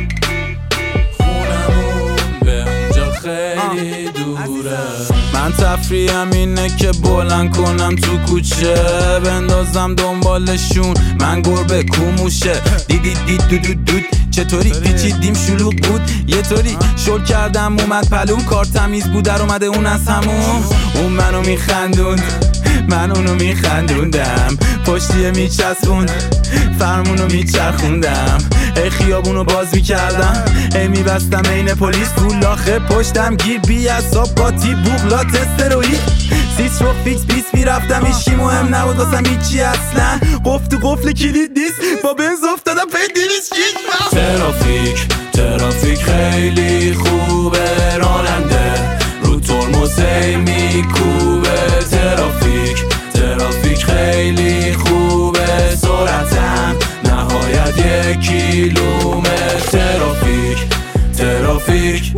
من تفریحم اینه که بلند کنم تو کوچه بندازم دنبالشون من گربه کوموشه دیدی دید دود دود دود چطوری پیچیدیم شلوغ بود یه طوری شل کردم اومد پلوم کار تمیز بود در اومده اون از همون اون منو میخندون من اونو میخندوندم پشتیه میچسبوند فرمونو میچرخوندم ای خیابونو باز میکردم ای میبستم این پلیس تو لاخه پشتم گیر بی اصاب باتی بوغلا تستروی سیس رو فیکس پیس میرفتم ایشی مهم نبود واسم هیچی اصلا قفل تو قفل کلید نیست با بنز افتادم پی دیویس کیک ترافیک ترافیک خیلی خوبه راننده رو ترمز هی میکوبه ترافیک ترافیک خیلی خوبه سرعتم نهایت یک کیلومتر ترافیک ترافیک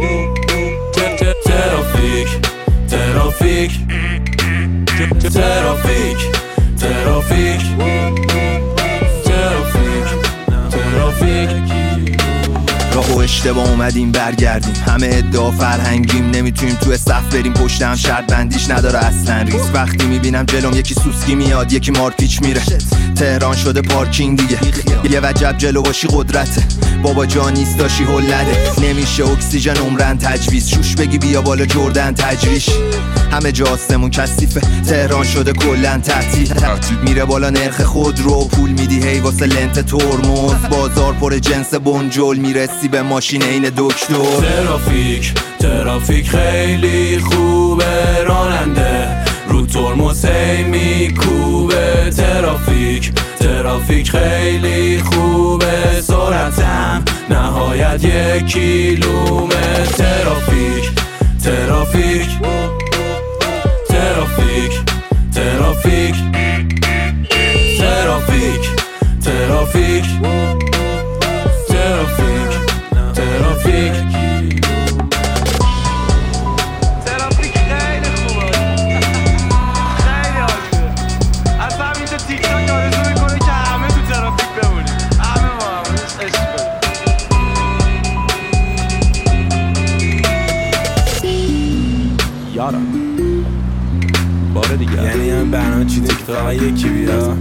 ترافیک ترافیک ترافیک ترافیک ترافیک ترافیک راه و اشتباه اومدیم برگردیم. همه ادعا فرهنگیم، نمیتونیم تو صف بریم پشت هم، شرط بندیش نداره اصلا ریز. وقتی میبینم جلوم یکی سوسکی میاد یکی مارپیچ میره، تهران شده پارکینگ دیگه. یه وجب جلو باشی قدرته، بابا جان نیست داشی هلده. نمیشه اکسیژن عمرن تجویز، شوش بگی بیا بالا جردن تجریش. همه جا آسمون کثیفه، تهران شده کلن تعطیل. میره بالا نرخ خود رو پول میدی هی واسه لنت ترمز. بازار پر جنس بنجل، میرسی به ماشین این دکتر. ترافیک ترافیک خیلی خوبه، راننده رو ترمز هی میکوبه. ترافیک ترافیک خیلی خوبه، سرعتم نهایت یک کیلومتر. ترافیک ترافیک ترافیک ترافیک ترافیک ترافیک ترافیک ترافیک ترافیک خیلی خوبه، خیلی عالیه. از همین تو تیک تاک آرزو میکنه که همه تو ترافیک بمونیم، همه ما همونش عشق کنیم. یارم باره دیگه، یعنی هم برنامه چی تیک تاک یکی بیا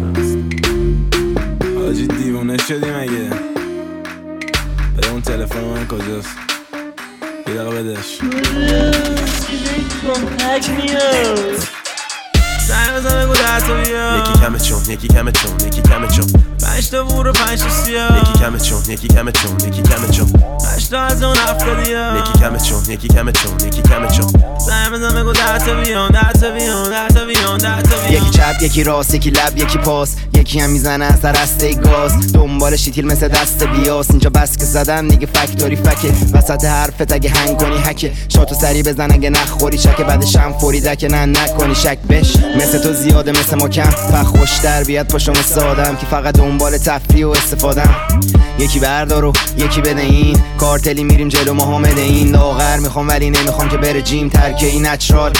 آجی دیوونه شدیم اگه. بده اون تلفن من کجاست؟ یه دقیقه بدش. زنگ بزن بگو ده تا بیا. یکی کمه چون یکی کمه چون یکی کمه چون پنج تا بور و پنج تا سیاه. یکی کمه چون یکی کمه چون یکی کمه چون هشت تا از اون هفتادیا. یکی کمه چون یکی کمه چون یکی کمه چون زنگ بزن بگو ده تا بیان ده تا بیان ده تا بیان ده تا بیان. یکی چپ یکی راست یکی لب یکی پاس، یکی هم میزنه از سر رسته گاز. دنبال شیتیل مثل دست بیاس، اینجا بس که زدم دیگه فکتوری فکه. وسط حرفت اگه هنگ کنی حکه، شاتو سری بزن اگه نخوری چکه. بعدش هم فوری دکه نه نکنی شک بش. مثل تو زیاده مثل ما کم، فقط خوشتر بیاد پاشم سادم که فقط دنبال تفریح و استفادم. یکی بردار و یکی بده این، کارتلی میریم جلو محمد این. لاغر میخوام ولی نمیخوام که بره جیم، ترکه این نچرال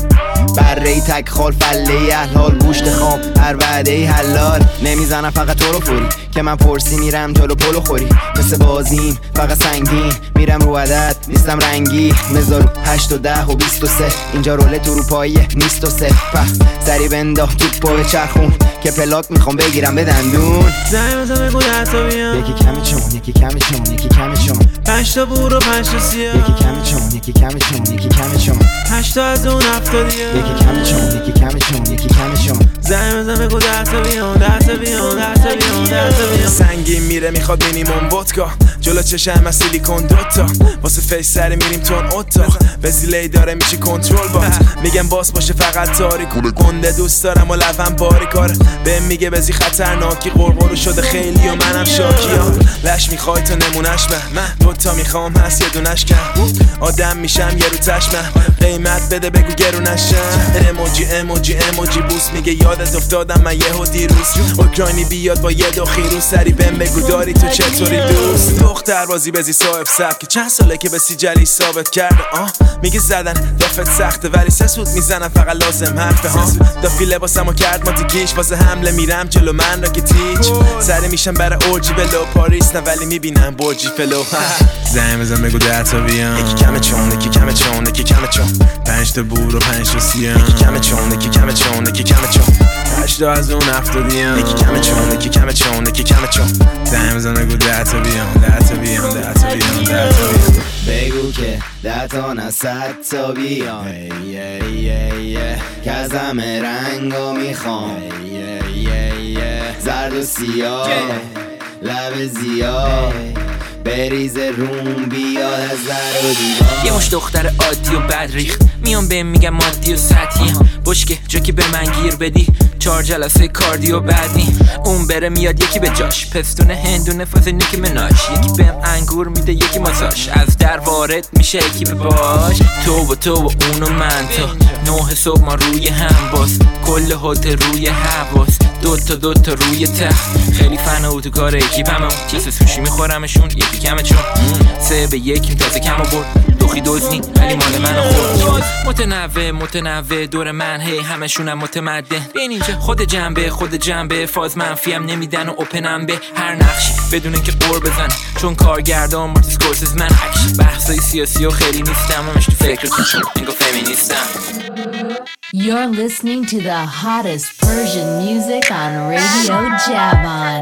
بره ای تک خال فله ای احلال. گوشت خام هر وعده ای حلال، نمیزنم فقط تو رو فوری که من پرسی میرم جلو پلو خوری. مثل بازیم فقط سنگین میرم رو عدد نیستم رنگی. مزارو هشت و ده و بیست و سه، اینجا رولت اروپاییه نیست و سه. پخ سری بنداخ توپ پا به چرخون که پلاک میخوام بگیرم به دندون. زنگ بزن بگو ده تا بیان. یکی کمه چون یکی کمه چون یکی کمه چون پنج تا بور و پنج تا سیاه. یکی کمه چون یکی کمه چون یکی کمه چون هشت تا از اون هفتادیا. یکی کمه چون یکی کمه چون یکی کمه چون زنگ بزن بگو ده تا بیان ده تا بیان ده تا بیان ده تا بیان. سنگین میره میخواد مینیمم ودکا، جلو چشم از سیلیکون دوتا. واسه فیس سری میریم تون اتاق، وزیلی داره میشه کنترل بات. میگم باس باشه فقط تاریک گنده دوست دارم و لبم باریکار. بهم میگه بزی خطرناکی قرقرو شده خیلی و منم شاکیام. لش میخوای تا نمونش به من دوتا میخوام هست یه دونش کم. آدم میشم یه رو چشمم، قیمت بده بگو گرونشم. اموجی اموجی اموجی بوس میگه یادت افتادم من یهو دیروز. اوکراینی بیاد با یه دو خیروز، سری بهم بگو داری تو چطوری دوست. دختر بازی بزی صاحب سبک، چند ساله که به سیجلی ثابت کرده. آه میگه زدن دفت سخته ولی سه سود میزنم فقط لازم حرفه. ها دافی لباسمو کرد ما دیگیش، واسه حمله میرم جلو من را که تیچ. سری میشم برای اورجی بلو پاریس نه ولی میبینم برجی فلو. زنگ بزن بگو ده تا بیان. یکی کمه چون یکی کمه چون یکی کمه چون پنج تا بور و پنج تا سیاه. یکی کمه چون یکی کمه چون یکی کمه چون هشت تا از اون هفتادیا. یکی کمه چون یکی کمه چون یکی کمه چون زنگ بزن بگو ده تا بیان ده تا بیان ده تا بیان ده تا بیان. بگو که ده تا نه صد تا بیان. که از همه رنگا میخوام، زرد و سیاه لب زیاد بریز روم بیاد از در و دیوار. یه مش دختر عادی و بد ریخت، میام بهم میگم مادی و سطحی. بشکه جا که به من گیر بدی، چهار جلسه کاردیو بعدی. اون بره میاد یکی به جاش، پستون هندونه فاز نیکی مناش. یکی بهم انگور میده یکی ماساژ، از در وارد میشه یکی به باش. تو و تو و اون و من تا نه صبح ما روی هم باز. کل هتل روی حواس، دوتا دوتا روی تخت. خیلی فن اوتوکار اکیپمه، چیز سوشی میخورمشون یکی کمه چون سه به یکیم تازه کم آورد. دوخی دوزنی ولی مال منو خورد. متنوع متنوع دور من هی همشونم متمدن. بین اینجا خود جنبه خود جنبه فاز منفیم نمیدن و اوپنم به هر نقشی بدون اینکه قور بزن، چون کارگردان مارتین اسکورسیزه من اکش بحثای سیاسی و خیلی نیستم، همش تو فکر کنم انگار فمینیستم. You're listening to the hottest Persian music on Radio Javan.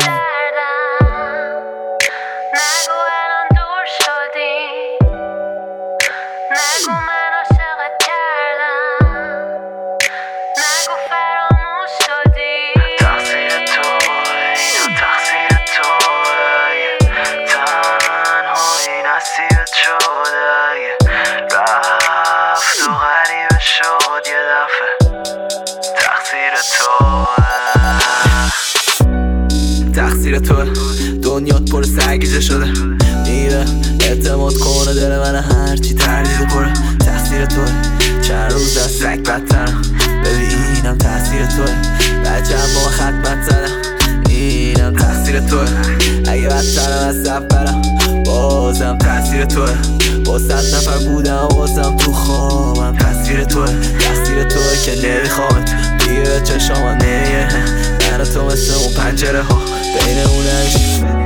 تقصیر توه دنیات پر سرگیجه شده، میره اعتماد کنه دل من هرچی تردید پره. تقصیر توه چند روز از سگ بدترم، ببینم تقصیر توه بچه هم با خدمت زدم، اینم تقصیر توه اگه بدترم از سفرم بازم تقصیر توه، با صد نفر بودم بازم تو خوابم تقصیر توه. تقصیر توه که نمیخوامت دیگه به چشام نمیگه، من و تو مثل اون پنجره ها بین اونش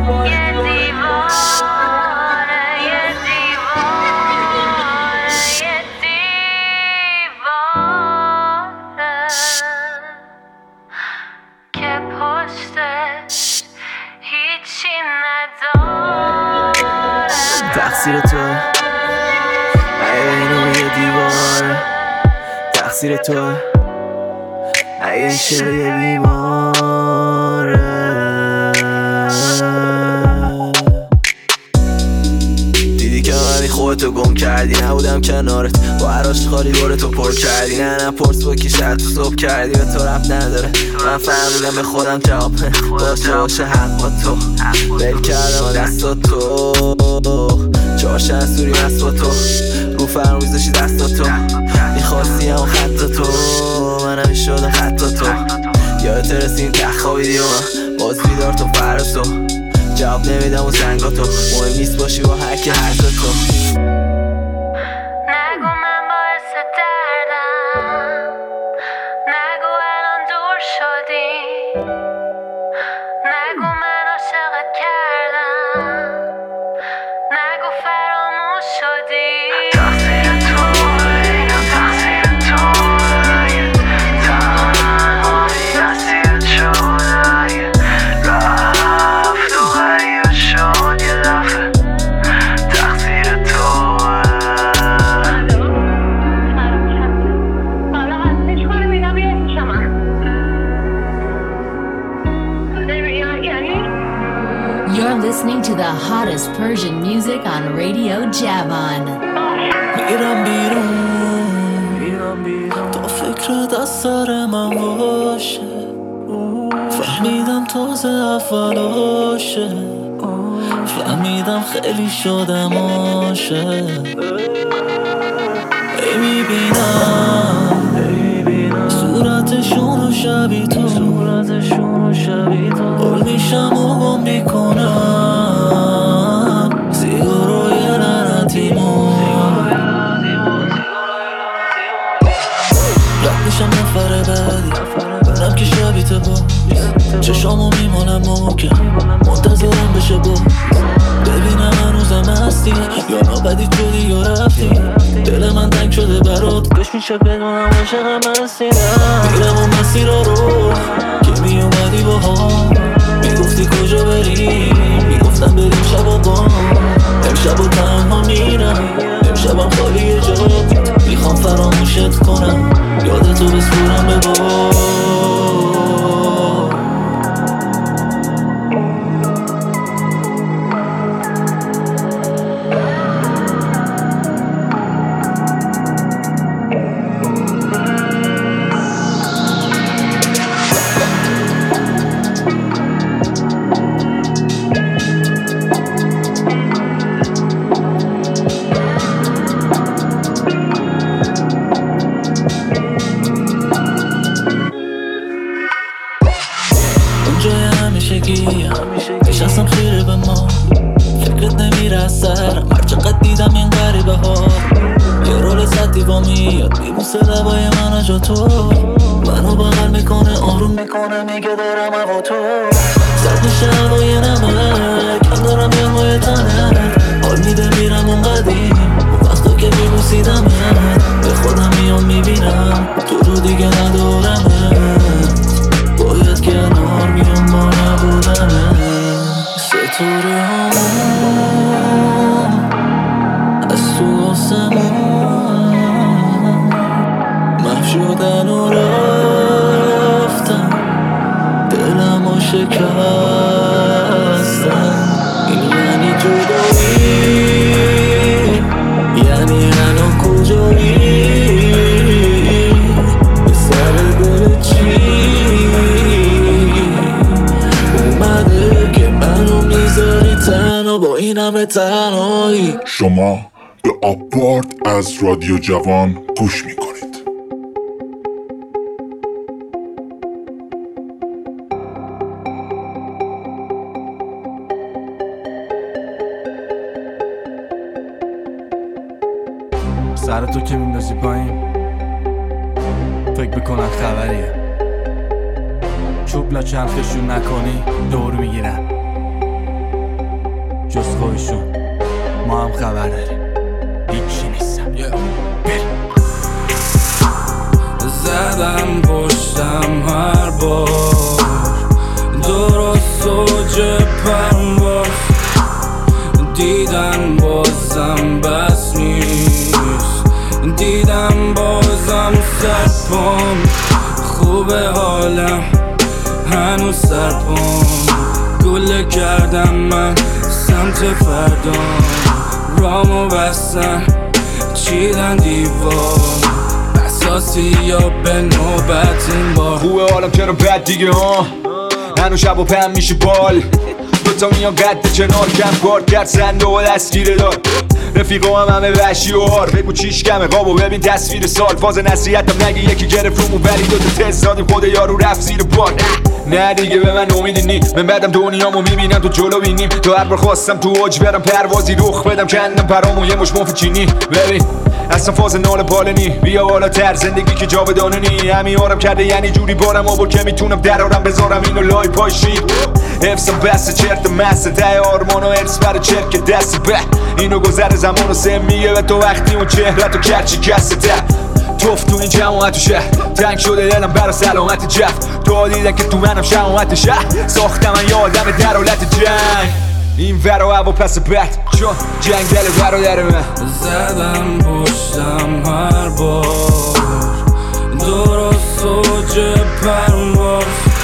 تقصیر تو اگه اینو یه دیوار، تقصیر تو اگه این شعر یه بیماره. دیدی که منی خودتو گم کردی، نبودم کنارت با عراش خالی دورتو پر کردی، نه نه پرس با کی شاید تو صبح کردی به تو رفت نداره، من فهمیدم به خودم جواب باشه باشه حق با تو بل کردم دستا تو چهارش انسوری هست با تو رو فرم میزاشی دستا تو میخواستی همون خط تو منمی شده خط تو یادت رسیم ته خوابیدی و من باز بیدار تو فرز تو جواب نمیدم و زنگا تو مهم نیست باشی با هر که هر تو. نگو من باعث دردم، نگو الان دور شدی، نگو من عاشقت کردم، نگو فراموش شدی. تقصیر توه یا تقصیر توه، تنهایی نصیبت شده، رفت و غریبه شد یه دفعه، تقصیر توه. You're listening to the hottest Persian music on Radio Javan. میرم بیرون تا فکرت از سر من باشه، فهمیدم تازه اولاشه، فهمیدم خیلی شدم عاشق. ای میبینم صورتشون و شبی تو، بول میشم و گم میکنم سیگار و یه لعنتیمون، رد میشم نفر بعدی برم که شبی تو با چشامو میمانم محکم منتظرم بشه با ببینم هنوزم هستی یا نابدی شدی یا رفتی، دل من تنگ شده برات گوش میشه بدونم عاشقم هستی. میرم اون مسیرا رو که میومدی با ها، میگفتی کجا بریم، میگفتم بریم شب و بام، امشب و تنها میرم، امشبم خالی جا، میخوام فراموشت کنم یادتو بسپرم به با. دیوا میاد میبوسه لبای من جا تو منو بغل میکنه آروم میکنه میگه دارم هوا تو زد میشه هوای نمک کم دارم یه تنت حال میده میرم اون قدیم وقتا که میبوسیدمت به خودم میام میبینم تو رو دیگه ندارمت باید کنار بیام با نبودنت ستاره همون از تو آسمون محو شدن و رفتن دلم و شکستن این یعنی جدایی یعنی هنو کجایی به سر دل چی اومده که منو میذاری تنها با این همه تنهایی شما به آپارت از رادیو جوان گوش میکنید. سر تو که میندازی پایین فکر بکنن خبریه چوب لا چرخشون نکنی دور میگیرن جز خودشون ما هم خبر داریم هیچی نیستم زدم پشتم هر بار درست اوج پرواز دیدن بازم بس نیست دیدم بازم سرپام خوبه حالم هنوز سرپام گله کردم من سمت فردام رامو بستن چیدن دیوار بساسی یا به نوبت این بار خوبه حالم چرا بد دیگه ها هنوز شب و پم میشه بال دوتا میان قد کنار کم کار کرد سنده و دستگیره دار رفیقا هم همه وحشی و هار بگو چیش کمه قابو ببین تصویر سال فاز نصیحتم نگه یکی گرفت رومو ولی دوتا تست دادیم خود یارو رفت زیر بار نه دیگه به من امیدی نی من بعدم دنیامو میبینم تو جلو بینیم تو هر بار خواستم تو اوج برم پروازی رخ بدم کندم پرامو یه مش مفت چینی ببین اصلا فاز نال بالنی بیا بالا تر زندگی که جاودانه نی همین آرم کرده یعنی جوری بارم آبو که میتونم درارم بذارم اینو لای پای شیر حفظم بس چرت مسته ته آرمان و ارس بر چرک دست به اینو گذر زمان و سه میگه به تو وقتی اون چهره تو کرچی کسته توف تو این جماعت و شهر تنگ شده دلم برا سلامت جف تو دیدن که تو منم شماعت شهر ساختم من یه آدم در حالت جنگ این ورا هوا پس بد چون جنگ دل برادر من زدم پشتم هر بار درست اوج پرواز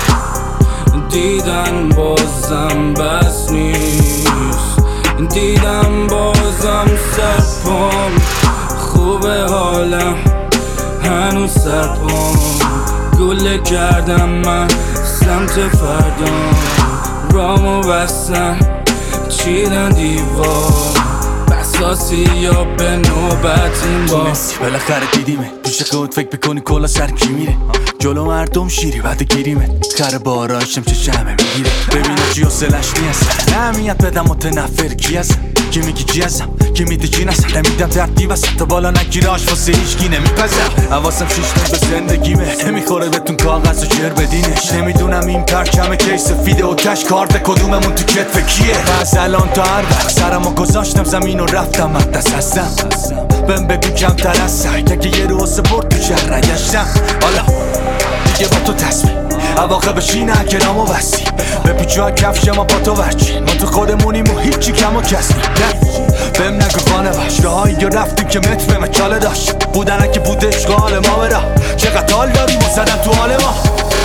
دیدن بازم بس نیست دیدم بازم سرپام خوبه حالم هنوز سرپام گله کردم من سمت فردام رامو بستن چیدن دیوار بساسی یا به نوبت این بار تونستی بالاخره دیدیمه دوش خود فکر بکنی کلا سر کی میره جلو مردم شیری بعد گیریمه خر بارایشم چه شمه میگیره ببینه چی حسلش نیست اهمیت بدم متنفر کی هستم کی میگی چی هستم کی میده چی نستم نمیدم ترتیب وسط تا بالا نگیره آش واسه هیچکی نمیپزم حواسم شیشتن به زندگیمه نمیخوره بهتون کاغذ و جر بدینش نمیدونم این پرچم کی سفیده و کش کارت کدوممون تو کتف کیه از الان تا هر وقت سرمو گذاشتم زمین و رفتم مقدس هستم بهم بگو کمتر از سر که یه روز برد تو شهر نگشتم حالا دیگه با تو تصمیم عواقبش اینه که نامو بستی به پیچوها کفش ما با تو ورچی ما تو خودمونیم و هیچی کم و کسی نه بهم نگو خانه باش راهایی یا رفتیم که متر به مچاله داشت بودن که بود عشق حال ما برا چقدر حال داریم و زدن تو حال ما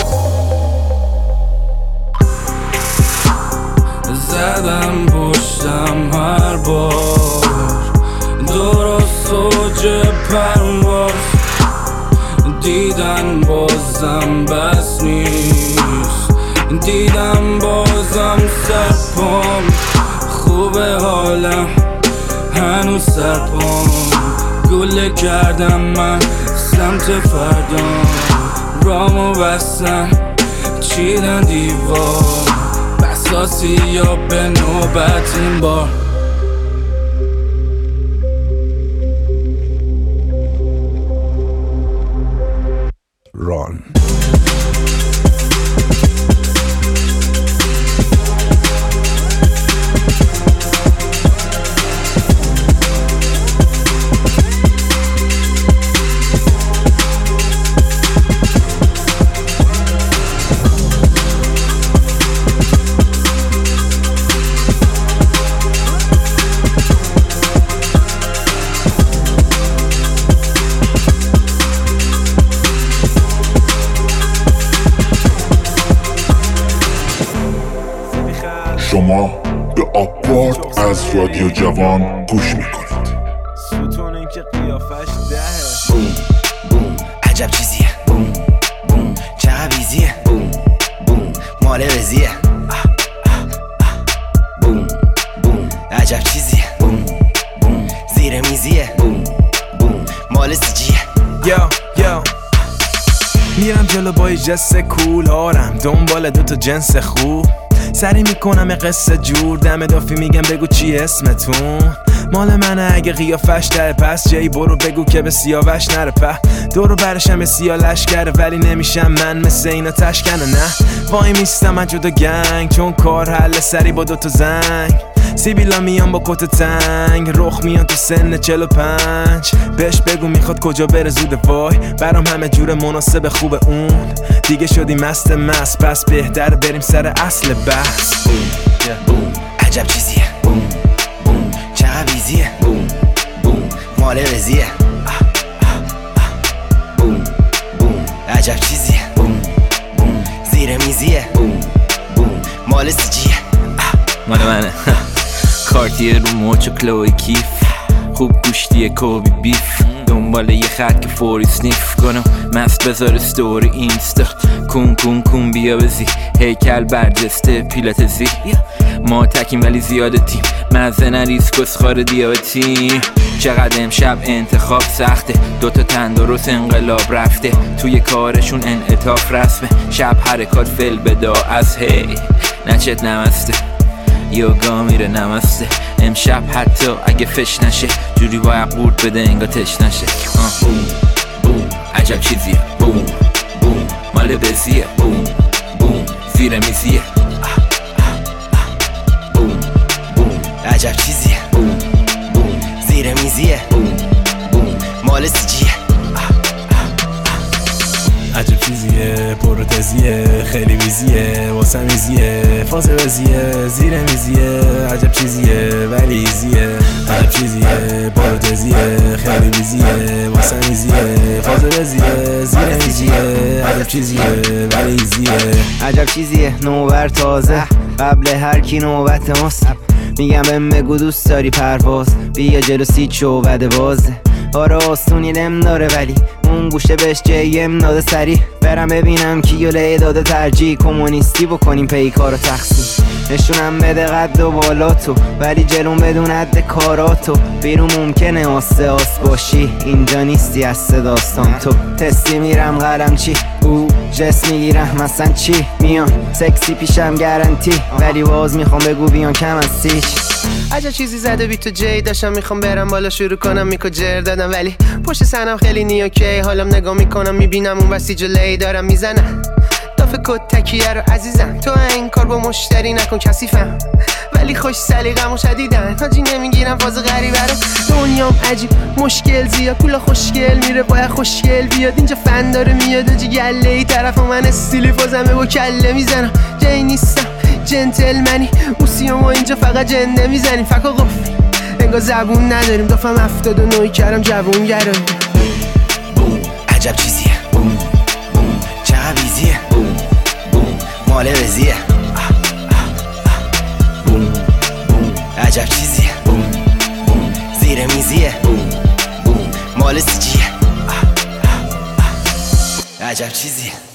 زدم پشتم هر بار درست اوج پرواز دیدن بازم بس نیست دیدم بازم سرپام خوبه حالم هنوز سرپام گله کردم من سمت فردام رامو بستن چیدن دیوار بساسی یا به نوبت این بار به آپارت از رادیو جوان گوش میکنید. ستون این که قیافش دهه. بوم بوم عجب چیزیه. بوم بوم چقدر بیزیه. بوم بوم مال رزیه. بوم بوم عجب چیزیه. بوم بوم زیر میزیه. بوم بوم مال سیجیه. یو یو میرم جلو با جست کول هارم دنبال دوتا جنس خوب سری میکنم قصه جور دم دافی میگم بگو چی اسمتون مال منه اگه قیافش ده پس جی برو بگو که به سیاوش نره په دورو برشم سیا لشکره ولی نمیشم من مثل اینا تشکنه نه وای میستم من جدا گنگ چون کار حل سری با دوتا زنگ سیبیلا میان با کت تنگ رخ میان تو سن چل و پنج بهش بگو میخواد کجا بره زود وای برام همه جور مناسب خوب اون دیگه شدی مست مست پس بهتر بریم سر اصل بحث. بوم بوم عجب چیزیه. بوم بوم چقدر بیزیه. بوم بوم مال رزیه. بوم بوم عجب چیزیه. بوم بوم زیر میزیه. بوم بوم مال سیجیه. مال منه. کارتیه رو موچ و کلوی کیف خوب گوشتیه کوبی بیف دنبال یه خط که فوری سنیف کنم مست بذار ستوری اینستا کون کون کون بیا بزی هیکل برجسته پیلاتزی ما تکیم ولی زیاده تیم مزه نریز کسخار دیابتیم چقدر امشب انتخاب سخته دوتا تندرست انقلاب رفته توی کارشون انعطاف رسمه شب حرکات فل بدا از هی نچت نمسته یوگا میره نمسته امشب حتی اگه فش نشه جوری باید قورت بده انگا تش نشه. بوم بوم عجب چیزیه. بوم بوم مال بزیه. بوم بوم زیر میزیه. بوم بوم عجب چیزیه. بوم بوم زیر میزیه. بوم بوم مال سیجیه. عجب چیزیه پروتزیه خیلی ویزیه واسه میزیه فاز وزیه زیر میزیه عجب چیزیه ولی ایزیه عجب چیزیه پروتزیه خیلی ویزیه واسه میزیه فاز وزیه زیر میزیه عجب چیزیه ولی ایزیه عجب چیزیه نوبر تازه قبل هر کی نوبت ماست میگم بهم بگو دوست داری پرواز بیا جلو سیچ شو بده بازه آره آسونی نم داره ولی اون گوشه بهش جیم داده سری برم ببینم کیو لی داده ترجیح کمونیستی بکنیم پیکارو تقسیم نشونم بده قد و بالاتو ولی جلوم بدون حد کاراتو بیرون ممکنه آسه آس باشی اینجا نیستی از داستان تو تستی میرم قلم چی او جس میگیرم مثلا چی میان سکسی پیشم گارانتی ولی باز میخوام بگو بیان کم از سیچ عجب چیزی زده بی تو جی داشتم میخوام برم بالا شروع کنم میکو جر دادم ولی پشت سنم خیلی نیوکی حالم نگاه میکنم میبینم اون وسی جلوی دارم میزنم دافه کد تکیه رو عزیزم تو این کار با مشتری نکن کثیفم ولی خوش سلیقه‌مو شدیدن حاجی نمیگیرم فاز غریبه رو دنیام عجیب مشکل زیاد پولا خوشگل میره باید خوشگل بیاد اینجا فن داره میاد آجی گله ای طرف من استیلی فازمه با کله میزنم جای نیستم جنتلمنی موسیو ما اینجا فقط جنده میزنیم فکا قفل انگار زبون نداریم دافم افتاد و نوی کردم جوون گرم. بوم عجب چیزیه. بوم بوم چقدر بیزیه. بوم بوم مال رزیه. بوم بوم عجب چیزیه. بوم بوم زیر میزیه. بوم بوم مال سیجیه. عجب چیزیه.